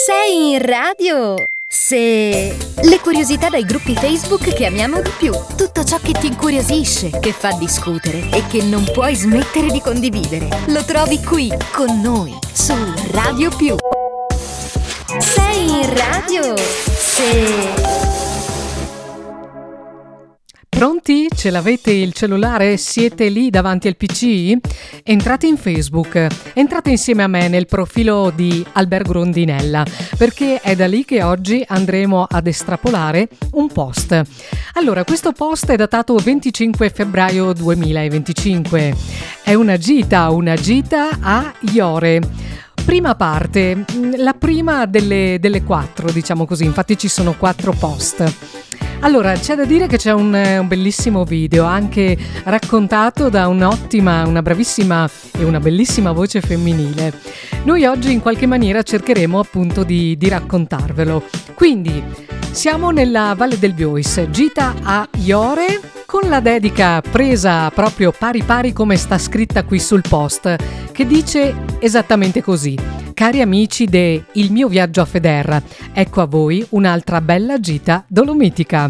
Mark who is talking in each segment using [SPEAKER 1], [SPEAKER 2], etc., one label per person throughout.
[SPEAKER 1] Sei in radio? Se... Le curiosità dai gruppi Facebook che amiamo di più. Tutto ciò che ti incuriosisce, che fa discutere e che non puoi smettere di condividere. Lo trovi qui, con noi, su Radio Più. Sei in radio? Se...
[SPEAKER 2] Pronti? Ce l'avete il cellulare? Siete lì davanti al PC? Entrate in Facebook, entrate insieme a me nel profilo di Albergo Rondinella, perché è da lì che oggi andremo ad estrapolare un post. Allora, questo post è datato 25 febbraio 2025. È una gita a Iore. Prima parte, la prima delle 4, diciamo così, infatti ci sono 4 post. Allora, c'è da dire che c'è un bellissimo video, anche raccontato da una bravissima e una bellissima voce femminile. Noi oggi in qualche maniera cercheremo appunto di raccontarvelo. Quindi, siamo nella Valle del Biois, gita a Iore, con la dedica presa proprio pari pari come sta scritta qui sul post, che dice esattamente così: cari amici de Il mio viaggio a Federra, ecco a voi un'altra bella gita dolomitica.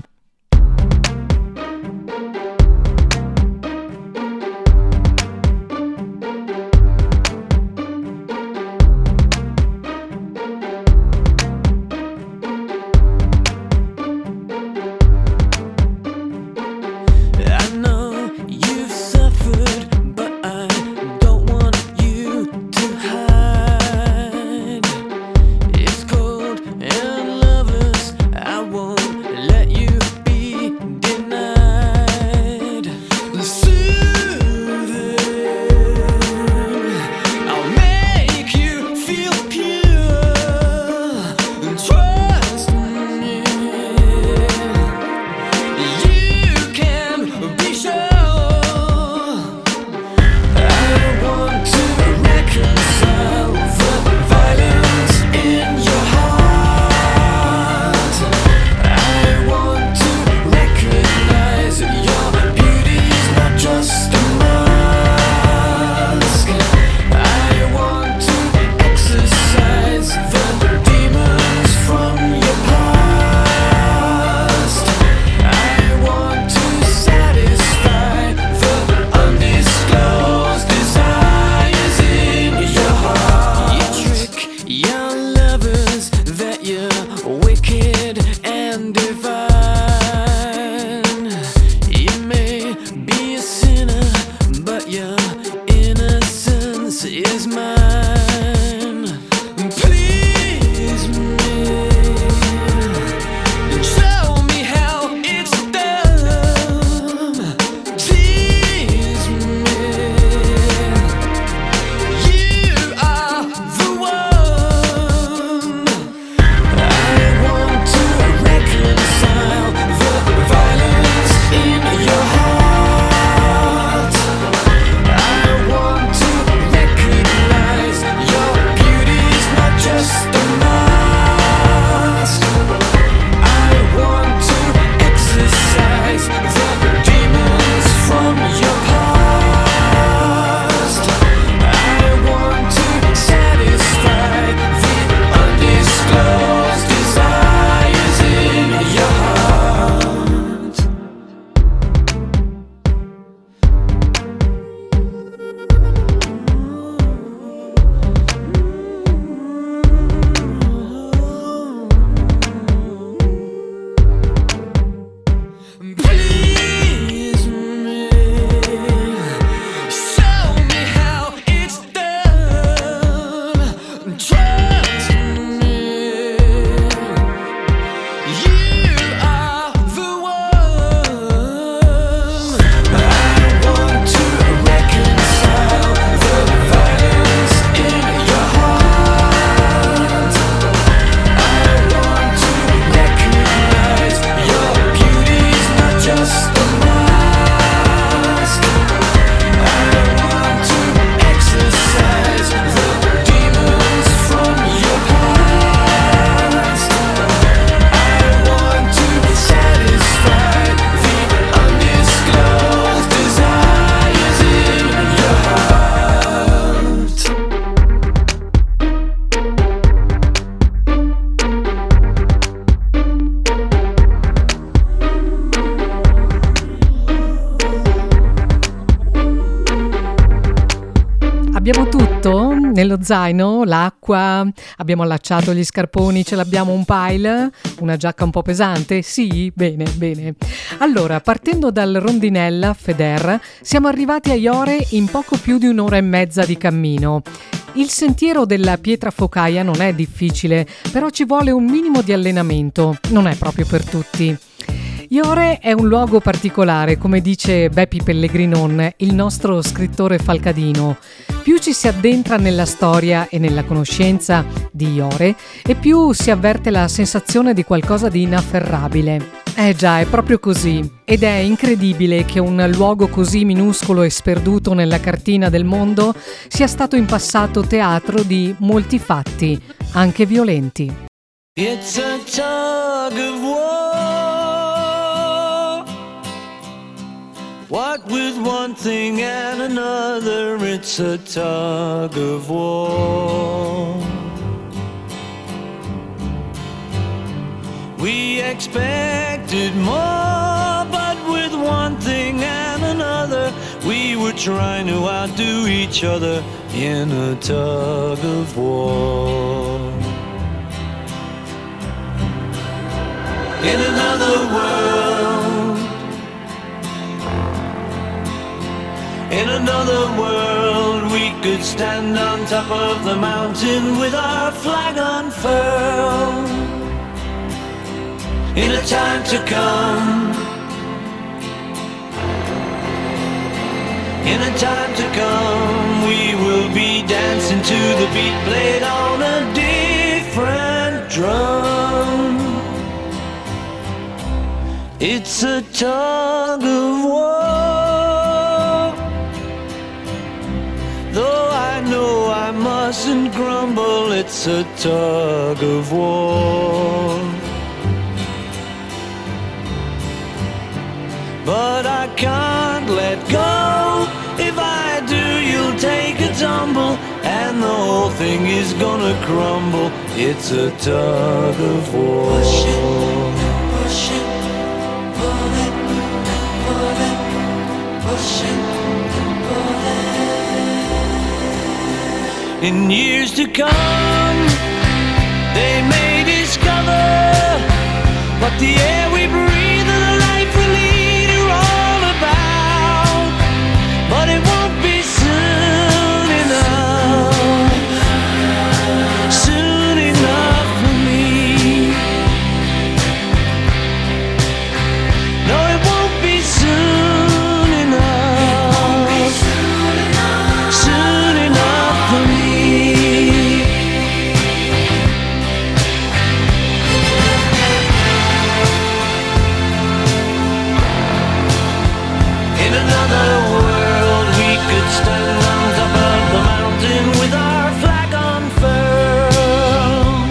[SPEAKER 3] It's cold and lovers, I won't let you
[SPEAKER 2] Abbiamo tutto nello zaino, l'acqua, abbiamo allacciato gli scarponi, ce l'abbiamo un pile, una giacca un po' pesante? Sì, bene, bene. Allora, partendo dal Rondinella, Feder, siamo arrivati a Iore in poco più di un'ora e mezza di cammino. Il sentiero della pietra focaia non è difficile, però ci vuole un minimo di allenamento, non è proprio per tutti. Iore è un luogo particolare, come dice Beppi Pellegrinon, il nostro scrittore falcadino. Più ci si addentra nella storia e nella conoscenza di Iore, e più si avverte la sensazione di qualcosa di inafferrabile. Già, è proprio così. Ed è incredibile che un luogo così minuscolo e sperduto nella cartina del mondo sia stato in passato teatro di molti fatti, anche violenti.
[SPEAKER 3] It's a tug of war. What with one thing and another, it's a tug of war. We expected more, but with one thing and another, we were trying to outdo each other in a tug of war. In another world, in another world, we could stand on top of the mountain with our flag unfurled. In a time to come, in a time to come, we will be dancing to the beat played on a different drum. It's a tug of war. Though I know I mustn't grumble, it's a tug of war. But I can't let go. If I do, you'll take a tumble, and the whole thing is gonna crumble. It's a tug of war. Push it, push it. In years to come, they may discover what the air we breathe and the life we lead are all about. But it won't be soon enough, soon enough for me. No, it won't be soon enough, soon enough for me. In another world, we could stand on top of the mountain with our flag unfurled.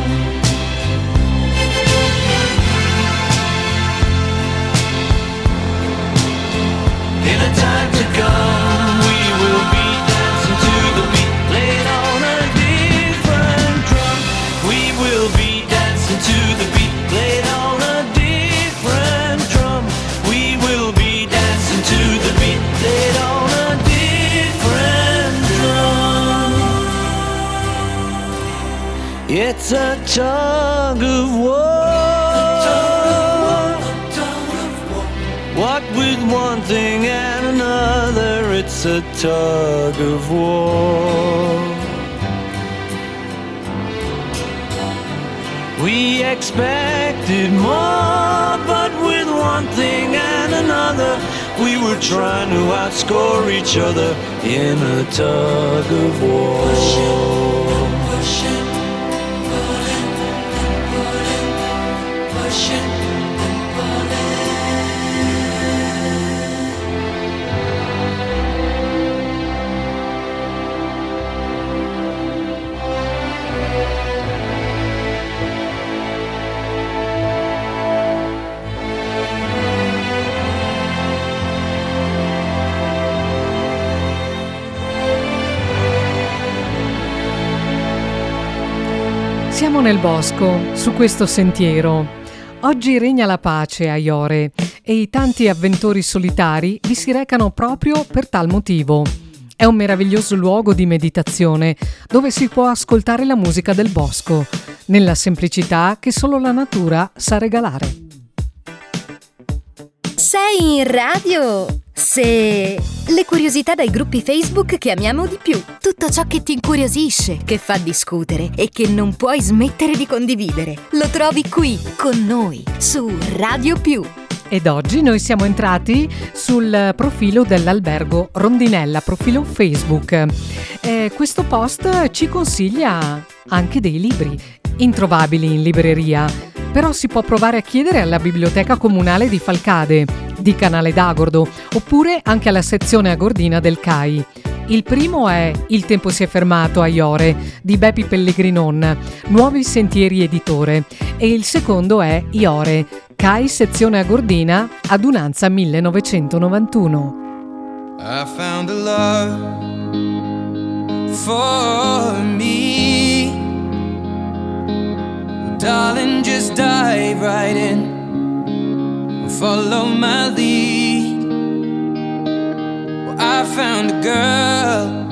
[SPEAKER 3] In a time to come, we will be dancing to the beat played on a different drum. We will be dancing to the beat played on a different drum. We will be dancing to the beat played on a different drum. It's a tug of war. What with one thing and another, it's a tug of war. We expected more, but with one thing and another, we were trying to outscore each other in a tug of war. Push it, push it, pull it, pull it, push it, pull it.
[SPEAKER 2] Siamo nel bosco, su questo sentiero. Oggi regna la pace a Iore e i tanti avventori solitari vi si recano proprio per tal motivo. È è un meraviglioso luogo di meditazione dove si può ascoltare la musica del bosco, nella semplicità che solo la natura sa regalare.
[SPEAKER 1] Sei in radio? Se le curiosità dai gruppi Facebook che amiamo di più, tutto ciò che ti incuriosisce, che fa discutere e che non puoi smettere di condividere, lo trovi qui con noi su Radio Più.
[SPEAKER 2] Ed oggi noi siamo entrati sul profilo dell'Albergo Rondinella, profilo Facebook. Questo post ci consiglia anche dei libri, introvabili in libreria, però si può provare a chiedere alla Biblioteca Comunale di Falcade, di Canale d'Agordo, oppure anche alla sezione agordina del CAI. Il primo è Il tempo si è fermato a Iore di Bepi Pellegrinon, Nuovi Sentieri editore, e il secondo è Iore, CAI sezione agordina, adunanza 1991.
[SPEAKER 3] I found a love for me. Darling, just dive right in, follow my lead. Well, I found a girl,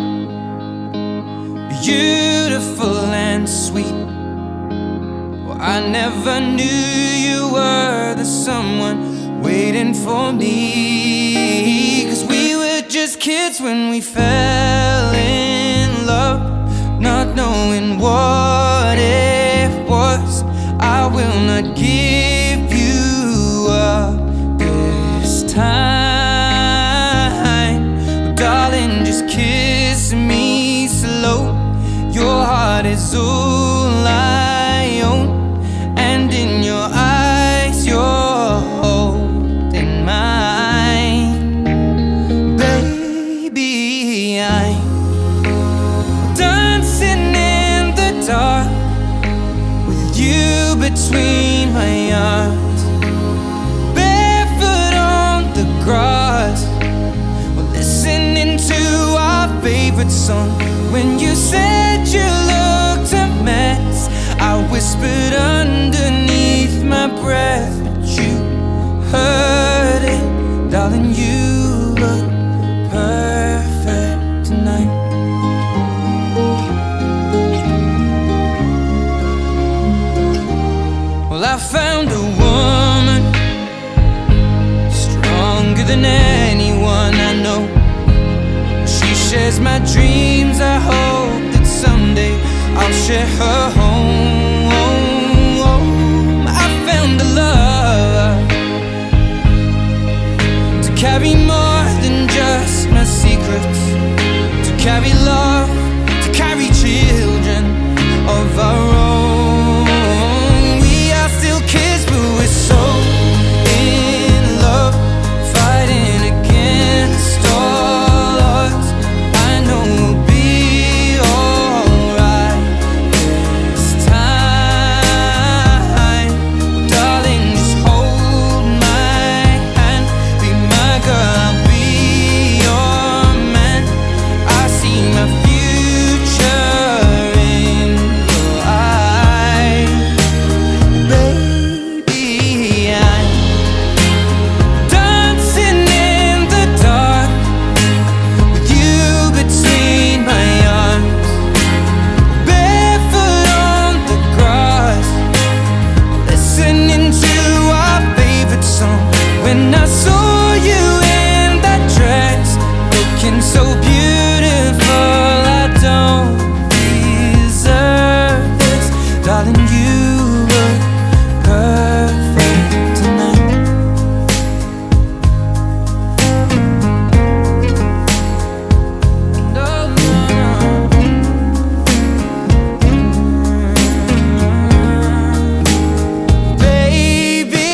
[SPEAKER 3] beautiful and sweet. Well, I never knew you were the someone waiting for me. 'Cause we were just kids when we fell in love, not knowing what it was. I will not give you up this time. Oh, darling, just kiss me slow. Your heart is all I own, and in your eyes you're holding mine. Baby, I'm dancing in the dark with you between my arms, barefoot on the grass. We're listening to our favorite song. When you said you looked a mess, I whispered underneath my breath, but you heard it. Darling, you look perfect tonight. Well, I found a woman stronger than anyone I know. She shares my dreams. I hope that someday I'll share her home. I found a love to carry more than just my secrets, to carry love, to carry children of our own. We are still kids, but we're so in love, fighting against all odds. I know we'll be alright this time. Darling, just hold my hand, be my girl, I'll be your man. I see my future in your eyes. Baby, I'm dancing in the dark with you between my arms, barefoot on the grass, listening to our favorite song. When I saw you in that dress, looking so beautiful, I don't deserve this. Darling, you look perfect tonight. No, no, baby,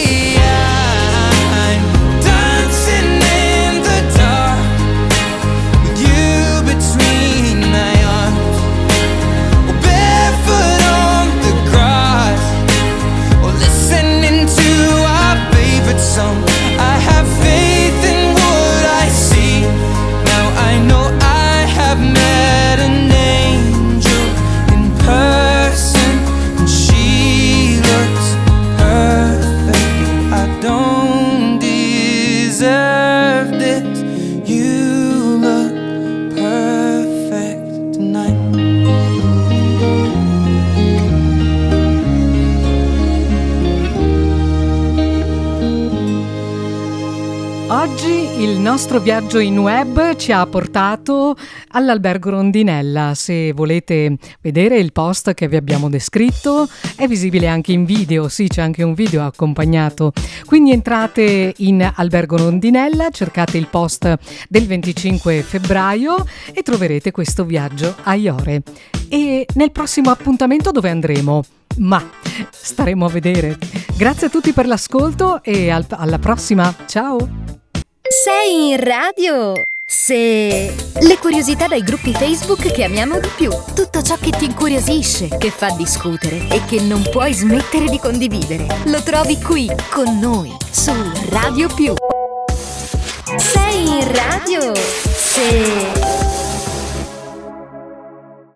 [SPEAKER 3] I'm dancing in the dark with you between my arms, barefoot on the grass.
[SPEAKER 2] il nostro viaggio in web ci ha portato all'Albergo Rondinella. Se volete vedere il post che vi abbiamo descritto, è visibile anche in video, sì, c'è anche un video accompagnato. Quindi entrate in Albergo Rondinella, cercate il post del 25 febbraio e troverete questo viaggio a Iore. E nel prossimo appuntamento dove andremo? Ma staremo a vedere. Grazie a tutti per l'ascolto e alla prossima. Ciao!
[SPEAKER 1] Sei in radio? Se le curiosità dai gruppi Facebook che amiamo di più, tutto ciò che ti incuriosisce, che fa discutere e che non puoi smettere di condividere, lo trovi qui con noi su Radio Più. Sei in radio?